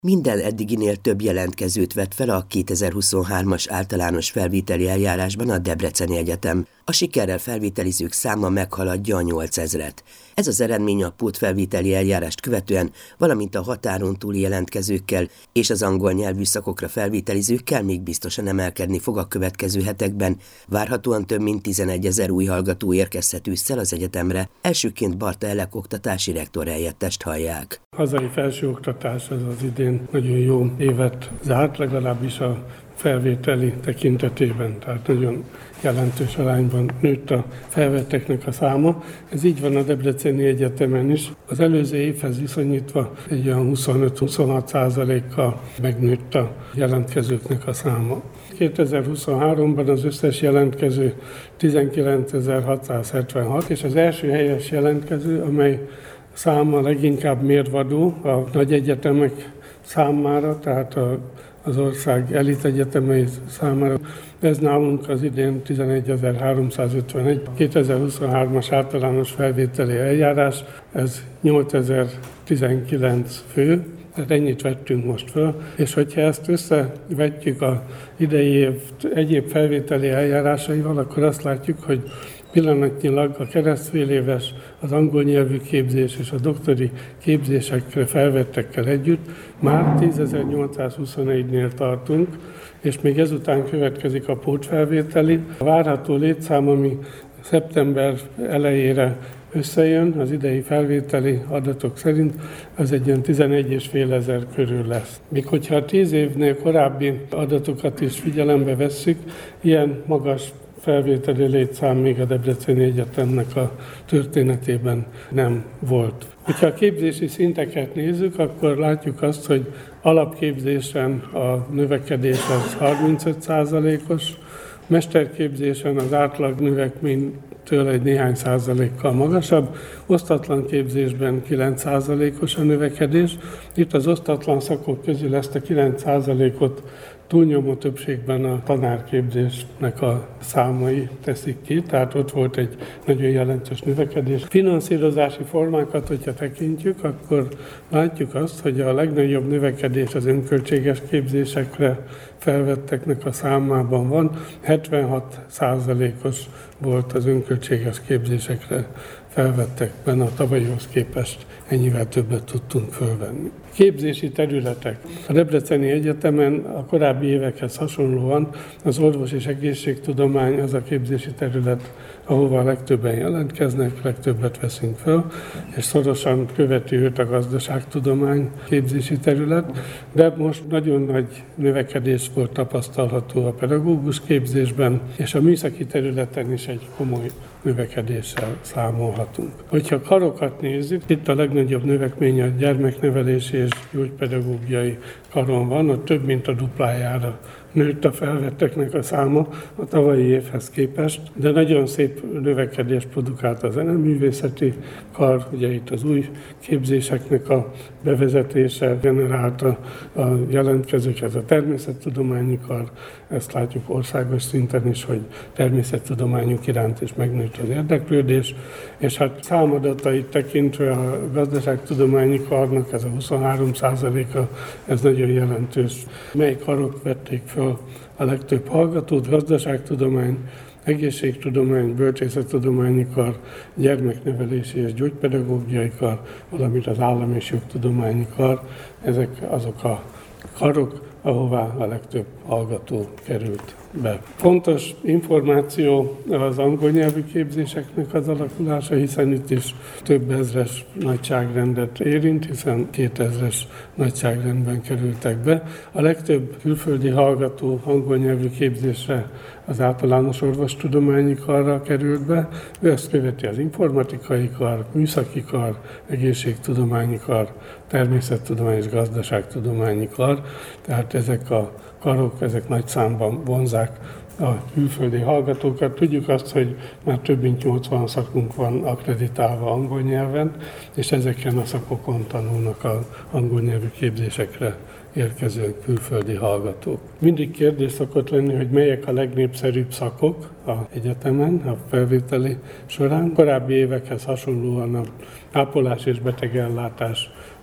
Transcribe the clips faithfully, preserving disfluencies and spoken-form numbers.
Minden eddiginél több jelentkezőt vett fel a kétezer-huszonhármas általános felvételi eljárásban a Debreceni Egyetem. A sikerrel felvételizők száma meghaladja a nyolcezret. Ez az eredmény a pótfelvételi eljárást követően, valamint a határon túli jelentkezőkkel és az angol nyelvű szakokra felvételizőkkel még biztosan emelkedni fog a következő hetekben. Várhatóan több mint tizenegyezer új hallgató érkezhet ősszel az egyetemre. Elsőként Barta Elek oktatási rektor helyettest hallják. Hazai felsőoktatás az az idén nagyon jó évet zárt, legalábbis a felvételi tekintetében, tehát nagyon jelentős arányban nőtt a felvetteknek a száma. Ez így van a Debreceni Egyetemen is. Az előző évhez viszonyítva egy olyan huszonöt-huszonhat százalékkal megnőtt a jelentkezőknek a száma. kétezer-huszonháromban az összes jelentkező tizenkilencezer-hatszázhetvenhat, és az első helyes jelentkező, amely száma leginkább mérvadó a nagy egyetemek számára, tehát a, az ország elit egyetemei számára. Ez nálunk az idén tizenegyezer-háromszázötvenegy, kétezer-huszonhármas általános felvételi eljárás, ez nyolcezer-tizenkilenc fő, tehát ennyit vettünk most föl, és hogyha ezt összevetjük az idei év egyéb felvételi eljárásaival, akkor azt látjuk, hogy pillanatnyilag a keresztféléves, az angol nyelvű képzés és a doktori képzésekre felvettekkel együtt már tízezer-nyolcszázhuszonegynél tartunk, és még ezután következik a pótfelvételi. A várható létszám, ami szeptember elejére összejön, az idei felvételi adatok szerint, az egy ilyen tizenegy és fél ezer körül lesz. Míg hogyha a tíz évnél korábbi adatokat is figyelembe vesszük, ilyen magas felvételi létszám még a Debreceni Egyetemnek a történetében nem volt. Ha a képzési szinteket nézzük, akkor látjuk azt, hogy alapképzésen a növekedés az harmincöt százalékos, mesterképzésen az átlag növekménytől egy néhány százalékkal magasabb, osztatlan képzésben kilenc százalékos a növekedés. Itt az osztatlan szakok közül ezt a kilenc százalékot túlnyomó többségben a tanárképzésnek a számai teszik ki, tehát ott volt egy nagyon jelentős növekedés. Finanszírozási formákat, hogyha tekintjük, akkor látjuk azt, hogy a legnagyobb növekedés az önköltséges képzésekre felvetteknek a számában van, hetvenhat százalékos volt az önköltséges képzésekre felvettekben, a tavalyhoz képest ennyivel többet tudtunk fölvenni. Képzési területek. A Debreceni Egyetemen a korábbi évekhez hasonlóan az orvos és egészségtudomány az a képzési terület, ahova a legtöbben jelentkeznek, legtöbbet veszünk föl, és szorosan követi őt a gazdaságtudomány képzési terület, de most nagyon nagy növekedés volt tapasztalható a pedagógus képzésben, és a műszaki területen is egy komoly növekedéssel számolhatunk. Hogyha karokat nézzük, itt a legnagyobb növekmény a gyermeknevelési és gyógypedagógiai karon van, ott több mint a duplájára nőtt a felvetteknek a száma a tavalyi évhez képest, de nagyon szép növekedést produkált a zeneművészeti kar, ugye itt az új képzéseknek a bevezetése generálta a jelentkezőket, a természettudományi kar, ezt látjuk országos szinten is, hogy természettudományok iránt is megnőtt az érdeklődés, és hát számadatait tekintve a gazdaságtudományi karnak ez a huszonhárom százaléka, ez nagyon jelentős. Mely karok vették fel a legtöbb hallgatót? Gazdaságtudomány, egészségtudomány, bölcsészettudományi kar, gyermeknevelési és gyógypedagógiai kar, valamint az állam és jogtudományi kar. Ezek azok a karok, ahová a legtöbb hallgató került be. Fontos információ az angol nyelvű képzéseknek az alakulása, hiszen itt is több ezres nagyságrendet érint, hiszen kétezres nagyságrendben kerültek be. A legtöbb külföldi hallgató angol nyelvű képzésre az általános orvostudományi karra került be, ő ezt követi az informatikai kar, műszaki kar, egészségtudományi kar, természettudományi és gazdaságtudományi kar, tehát ezek a karok, ezek nagy számban vonzák a külföldi hallgatókat. Tudjuk azt, hogy már több mint nyolcvan szakunk van akkreditálva angol nyelven, és ezeken a szakokon tanulnak az angol nyelvű képzésekre érkező külföldi hallgatók. Mindig kérdés szokott lenni, hogy melyek a legnépszerűbb szakok az egyetemen, a felvételi során. Korábbi évekhez hasonlóan a ápolás és betegellátás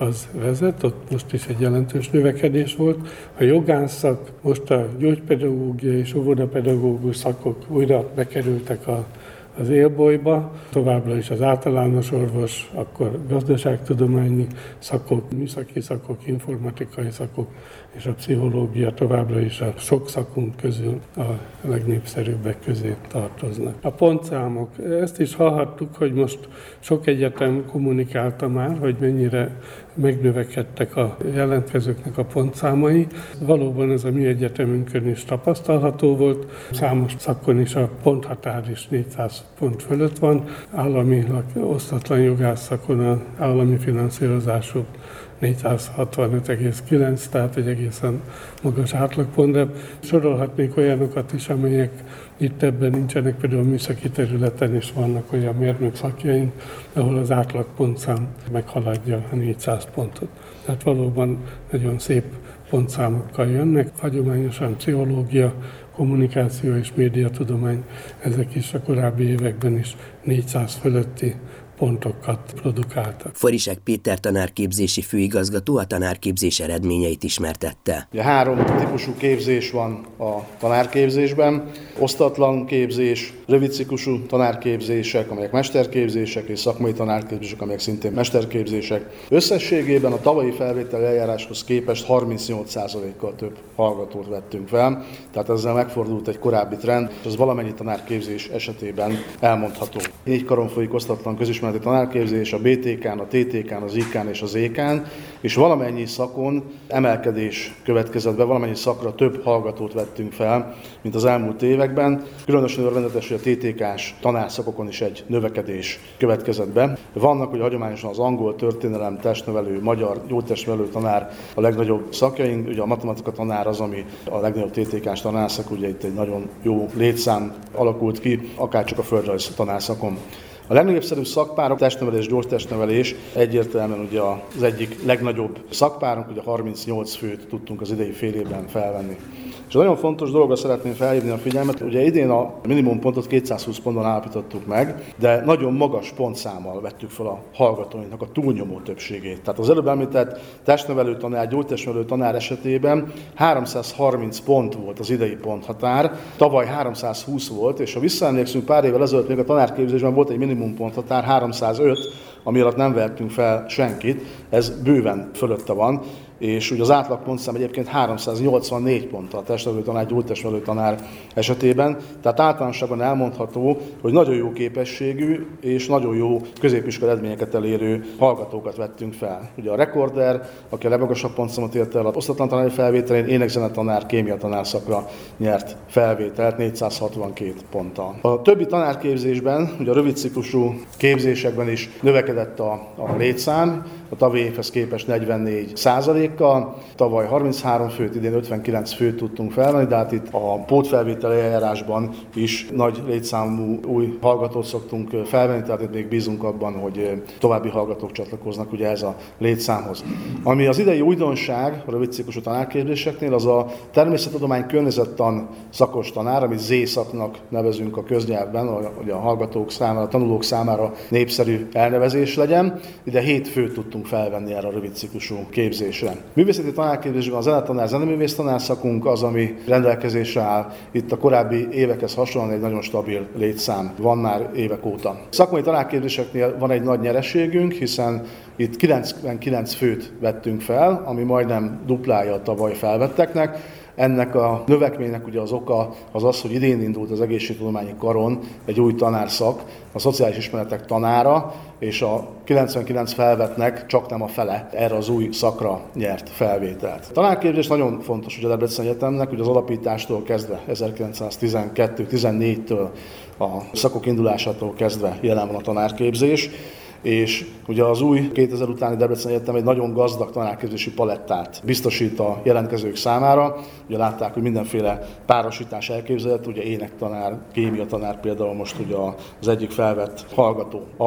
az vezet, ott most is egy jelentős növekedés volt. A jogászszak, most a gyógypedagógia és óvodapedagógus szakok újra bekerültek a az élbolyba, továbbra is az általános orvos, akkor gazdaságtudományi szakok, műszaki szakok, informatikai szakok és a pszichológia továbbra is a sok szakunk közül a legnépszerűbbek közé tartoznak. A pontszámok, ezt is hallhattuk, hogy most sok egyetem kommunikálta már, hogy mennyire megnövekedtek a jelentkezőknek a pontszámai. Valóban ez a mi egyetemünkön is tapasztalható volt. Számos szakon is a ponthatár is négyszáz pont fölött van. Államilag osztatlan jogász szakon az állami finanszírozású négyszázhatvanöt egész kilenc, tehát egy egészen magas átlagpont, de sorolhatnék olyanokat is, amelyek itt ebben nincsenek, például a műszaki területen is vannak olyan mérnök szakjaink, ahol az átlagpontszám meghaladja a négyszáz pontot. Tehát valóban nagyon szép pontszámokkal jönnek, hagyományosan pszichológia, kommunikáció és médiatudomány, ezek is a korábbi években is négyszáz fölötti pontokat produkáltak. Forisek Péter tanárképzési főigazgató a tanárképzés eredményeit ismertette. Ja, három típusú képzés van a tanárképzésben. Osztatlan képzés, rövidciklusú tanárképzések, amelyek mesterképzések, és szakmai tanárképzések, amelyek szintén mesterképzések. Összességében a tavalyi felvételi eljáráshoz képest harmincnyolc százalékkal több hallgatót vettünk fel, tehát ezzel megfordult egy korábbi trend, és az valamennyi tanárképzés esetében elmondható. Négy karon folyik osztatlan közismereti tanárképzés, a bé té ká-n, a té té ká-n, az í ká-n és az é ká-n, és valamennyi szakon emelkedés következett be, valamennyi szakra több hallgatót vettünk fel, mint az elmúlt években. Különösen örvendetes, hogy a té té ká-s tanárszakokon is egy növekedés következett be. Vannak ugye hagyományosan az angol, történelem, testnevelő, magyar, gyógytestnevelő tanár a legnagyobb szakjaink, ugye a matematika tanár az, ami a legnagyobb té té ká-s tanárszak, ugye itt egy nagyon jó létszám alakult ki, akárcsak a földrajz tanárszakon. A legnépszerűbb szakpárok, testnevelés, gyógytestnevelés egyértelműen ugye az egyik legnagyobb szakpárunk, ugye harmincnyolc főt tudtunk az idei fél évben felvenni. És nagyon fontos dologra szeretném felhívni a figyelmet, ugye idén a minimum pontot kétszázhúsz ponton állapítottuk meg, de nagyon magas pontszámmal vettük fel a hallgatóinknak a túlnyomó többségét. Tehát az előbb említett testnevelő tanár, gyógytestnevelő tanár esetében háromszázharminc pont volt az idei ponthatár, tavaly háromszázhúsz volt, és ha visszaemlékszünk pár évvel ezelőtt még a tanárképzésben volt egy minimum ponthatár, háromszázöt, ami alatt nem vettünk fel senkit, ez bőven fölötte van, és ugye az átlagpontszám egyébként háromszáznyolcvannégy pont a testnevelő tanár, gyógytestnevelő tanár esetében, tehát általánosságban elmondható, hogy nagyon jó képességű és nagyon jó középiskola eredményeket elérő hallgatókat vettünk fel. Ugye a rekorder, aki a legmagasabb pontszámot érte el az osztatlan tanári felvételén, énekzenetanár, kémia tanárszakra nyert felvételt négyszázhatvankét ponttal. A többi tanárképzésben, ugye a rövidciklusú képzésekben is növekedett a, a létszám, a tavalyi évhez képest negyvennégy százalékkal, tavaly harminchárom főt, idén ötvenkilenc főt tudtunk felvenni, de hát itt a pótfelvételi eljárásban is nagy létszámú új hallgatót szoktunk felvenni, tehát itt még bízunk abban, hogy további hallgatók csatlakoznak ugye ez a létszámhoz. Ami az idei újdonság a rövidciklusú tanárképzéseknél, az a természettudomány környezettan szakos tanár, amit zé szaknak nevezünk a köznyelvben, hogy a hallgatók számára, a tanulók számára népszerű elnevezés legyen. Ide hét főt tudtunk felvenni erre a rövidciklusú képzésre. Művészeti tanárképzésben a zenetanár, zeneművész tanárszakunk az, ami rendelkezésre áll. Itt a korábbi évekhez hasonlóan egy nagyon stabil létszám van már évek óta. Szakmai tanárképzéseknél van egy nagy nyereségünk, hiszen itt kilencvenkilenc főt vettünk fel, ami majdnem duplája a tavaly felvetteknek. Ennek a növekménynek ugye az oka az az, hogy idén indult az egészségtudományi karon egy új tanárszak, a szociális ismeretek tanára, és a kilencvenkilenc felvetnek csak nem a fele erre az új szakra nyert felvételt. A tanárképzés nagyon fontos ugye a Debreceni Egyetemnek, ugye az alapítástól kezdve ezerkilencszáztizenkettő tizennégytől a szakok indulásától kezdve jelen van a tanárképzés. És ugye az új kétezer utáni Debreceni Egyetem egy nagyon gazdag tanárképzési palettát biztosít a jelentkezők számára. Ugye látták, hogy mindenféle párosítás elképzelhető, ugye énektanár, kémia tanár például most ugye az egyik felvett hallgató. A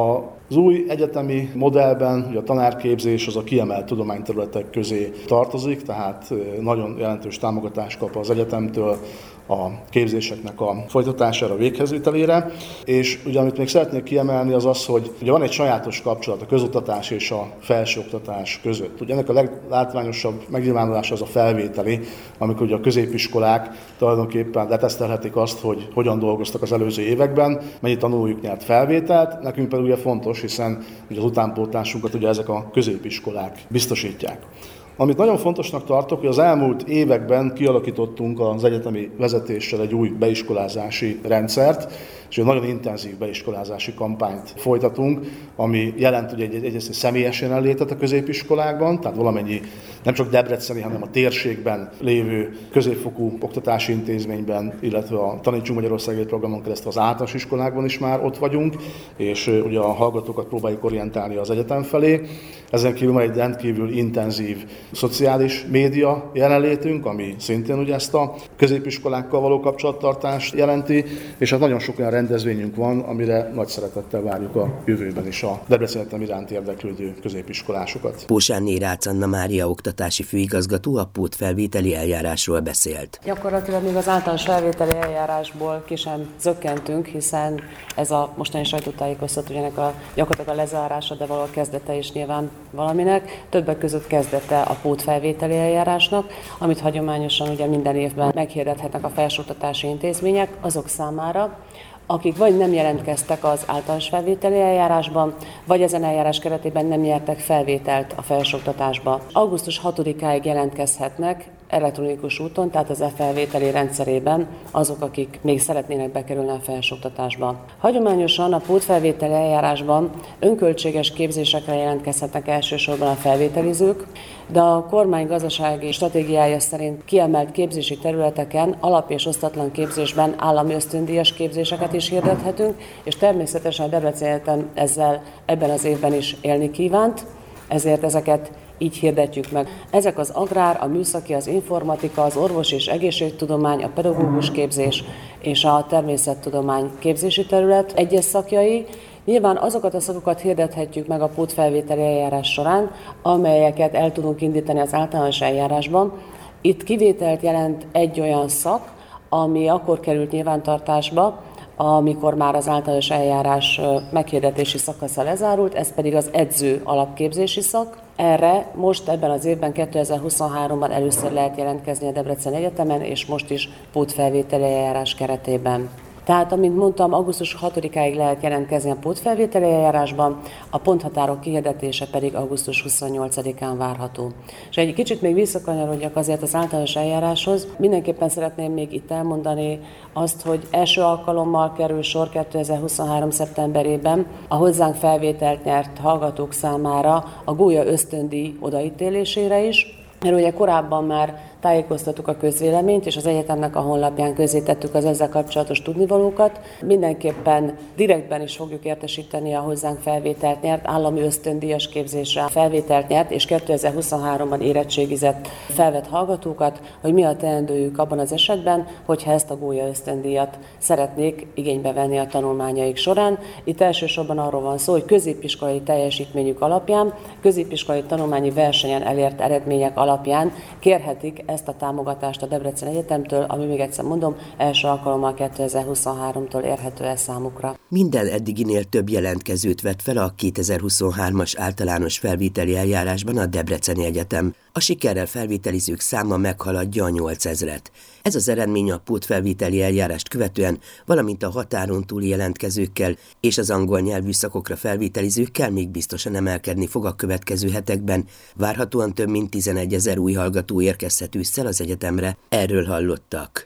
Az új egyetemi modellben ugye a tanárképzés az a kiemelt tudományterületek közé tartozik, tehát nagyon jelentős támogatást kap az egyetemtől a képzéseknek a folytatására, véghezvitelére. És ugye amit még szeretnék kiemelni az az, hogy ugye van egy sajátos kapcsolat a közoktatás és a felsőoktatás között. Ugye ennek a leglátványosabb megnyilvánulása az a felvételi, amikor ugye a középiskolák tulajdonképpen letesztelhetik azt, hogy hogyan dolgoztak az előző években, mennyi tanulójuk nyert felvételt, nekünk pedig ugye fontos, hiszen ugye az utánpótlásunkat ugye ezek a középiskolák biztosítják. Amit nagyon fontosnak tartok, hogy az elmúlt években kialakítottunk az egyetemi vezetéssel egy új beiskolázási rendszert, és egy nagyon intenzív beiskolázási kampányt folytatunk, ami jelent ugye egy, egy, egy személyes jelenlétet a középiskolákban, tehát valamennyi nem csak debreceni, hanem a térségben lévő középfokú oktatási intézményben, illetve a Tanítsunk Magyarországért programon keresztül az általános iskolákban is már ott vagyunk, és ugye a hallgatókat próbáljuk orientálni az egyetem felé. Ezen kívül van egy rendkívül intenzív szociális média jelenlétünk, ami szintén ugye ezt a középiskolákkal való kapcsolattartást jelenti, és hát nagyon sok olyan rendezvényünk van, amire nagy szeretettel várjuk a jövőben is a Debrecen Egyetem iránt érdeklődő középiskolásokat. Pósánné Rácz Anna Mária oktatási főigazgató a pótfelvételi eljárásról beszélt. Gyakorlatilag még az általános felvételi eljárásból ki sem zökkentünk, hiszen ez a mostani sajtótájékoztató, ennek a gyakorlatilag a lezárása, de valahol kezdete is nyilván valaminek. Többek között kezdete a pótfelvételi eljárásnak, amit hagyományosan ugye minden évben meghirdethetnek a felsőoktatási intézmények azok számára, akik vagy nem jelentkeztek az általános felvételi eljárásban, vagy ezen eljárás keretében nem nyertek felvételt a felsőoktatásba. augusztus hatodikáig jelentkezhetnek elektronikus úton, tehát az e-felvételi rendszerében azok, akik még szeretnének bekerülni a felsőoktatásba. Hagyományosan a pótfelvételi eljárásban önköltséges képzésekre jelentkezhetnek elsősorban a felvételizők, de a kormány gazdasági stratégiája szerint kiemelt képzési területeken, alap- és osztatlan képzésben állami ösztöndíjas képzéseket is hirdethetünk, és természetesen a Debrecen Egyetem ezzel ebben az évben is élni kívánt, ezért ezeket így hirdetjük meg. Ezek az agrár, a műszaki, az informatika, az orvos és egészségtudomány, a pedagógus képzés és a természettudomány képzési terület egyes szakjai. Nyilván azokat a szakokat hirdethetjük meg a pótfelvételi eljárás során, amelyeket el tudunk indítani az általános eljárásban. Itt kivételt jelent egy olyan szak, ami akkor került nyilvántartásba, amikor már az általános eljárás meghirdetési szakasza lezárult, ez pedig az edző alapképzési szak. Erre most ebben az évben, kétezer-huszonháromban először lehet jelentkezni a Debrecen Egyetemen, és most is pótfelvételi eljárás keretében. Tehát, amint mondtam, augusztus hatodikáig lehet jelentkezni a pótfelvételi eljárásban, a ponthatárok kihirdetése pedig augusztus huszonnyolcadikán várható. És egy kicsit még visszakanyarodjak azért az általános eljáráshoz, mindenképpen szeretném még itt elmondani azt, hogy első alkalommal kerül sor kétezer-huszonhárom. szeptemberében a hozzánk felvételt nyert hallgatók számára a gólya ösztöndíj odaítélésére is, mert ugye korábban már tájékoztattuk a közvéleményt, és az egyetemnek a honlapján közzétettük az ezzel kapcsolatos tudnivalókat. Mindenképpen direktben is fogjuk értesíteni a hozzánk felvételt nyert, állami ösztöndíjas képzésre felvételt nyert, és kétezer-huszonháromban érettségizett felvett hallgatókat, hogy mi a teendőjük abban az esetben, hogyha ezt a gólya ösztöndíjat szeretnék igénybe venni a tanulmányaik során. Itt elsősorban arról van szó, hogy középiskolai teljesítményük alapján, középiskolai tanulmányi versenyen elért eredmények alapján kérhetik ezt a támogatást a Debrecen Egyetemtől, ami még egyszer mondom, első alkalommal kétezer-huszonháromtól érhető el számukra. Minden eddiginél több jelentkezőt vett fel a kétezer-huszonhármas általános felvételi eljárásban a Debreceni Egyetem. A sikerrel felvételizők száma meghaladja a nyolcezret. Ez az eredmény a pótfelvételi eljárást követően, valamint a határon túli jelentkezőkkel és az angol nyelvű szakokra felvételizőkkel még biztosan emelkedni fog a következő hetekben. Várhatóan több mint tizenegyezer új hallgató érkezhet ősszel az egyetemre. Erről hallottak.